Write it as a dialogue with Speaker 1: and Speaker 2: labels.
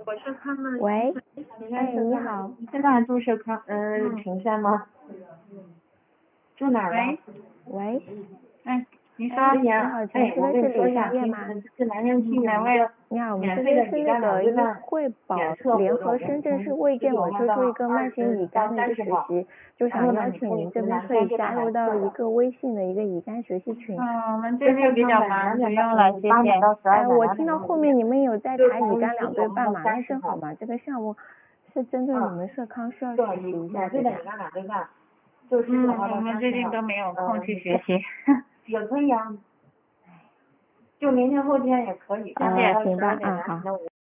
Speaker 1: 喂，哎，你好，
Speaker 2: 现在还住社康平山吗？住哪儿呢？
Speaker 1: 喂，
Speaker 2: 你说
Speaker 1: 你好，请问这边是李商业吗？
Speaker 2: 是南山区
Speaker 1: 哪位？你好，我们这边是那个因为惠宝联合深圳市卫健委推出一个慢性乙肝的一个学习，就想邀请您这边可以加入到一个微信的一个乙肝学习群。
Speaker 2: 我们这边比较忙，不用了，谢谢。
Speaker 1: 我听到后面你们有在谈乙肝2对半嘛，那正好嘛，这个项目是针对你们社康需要学习一下这个。
Speaker 2: 我们最近都没有空去学习。
Speaker 3: 也可以啊，就明天后天也可以。
Speaker 1: 行吧，好。